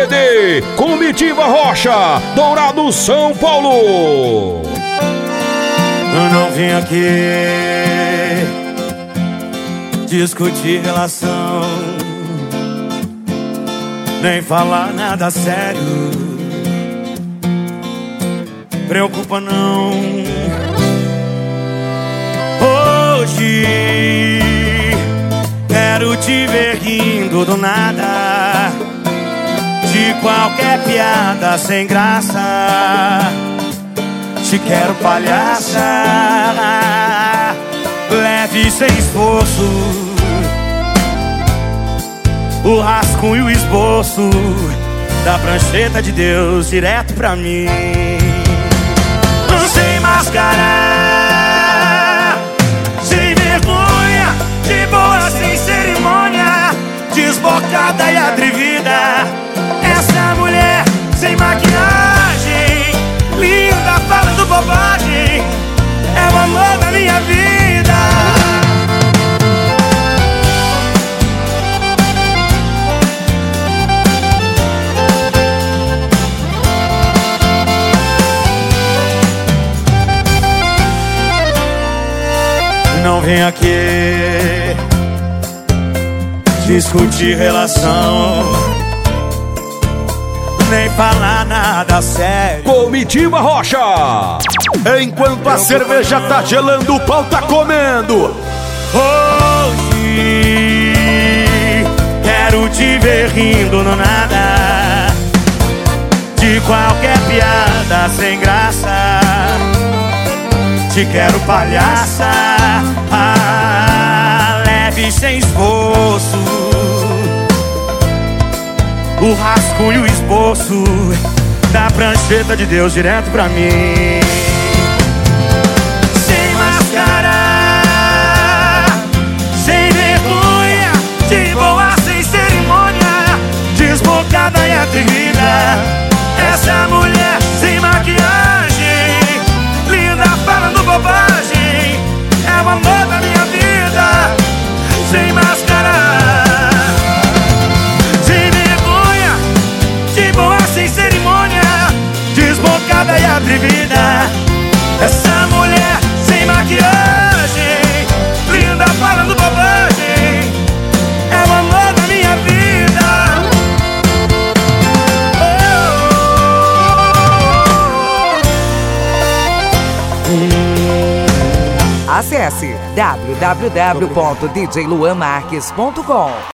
CD Comitiva Rocha, Dourado, São Paulo. Eu não vim aqui discutir relação, nem falar nada sério. Preocupa não. Hoje quero te ver rindo do nada, de qualquer piada sem graça. Te quero palhaça, leve sem esforço, o rascunho e o esboço da prancheta de Deus direto pra mim. Sem mascarar, sem vergonha, de boa, sem cerimônia, desbocada e atrevida. Essa mulher sem maquiagem, linda, falando bobagem, é o amor da minha vida. Não vem aqui discutir relação, nem falar nada sério. Comitiva Rocha. Enquanto a cerveja tá gelando, o pau tá comendo. Hoje quero te ver rindo no nada, de qualquer piada sem graça. Te quero palhaça, leve sem esforço, o rascunho e o esboço da prancheta de Deus direto pra mim. Sem mascarar, sem vergonha, de boa, sem cerimônia, desbocada e atrevida. Essa mulher sem maquiagem, linda, falando bobagem, é o amor da minha vida. Sem mascarar, sem vergonha, de boa, sem cerimônia, desbocada e atrevida. Essa mulher sem maquiagem, linda, falando bobagem, é o amor da minha vida. Acesse www.djluanmarques.com.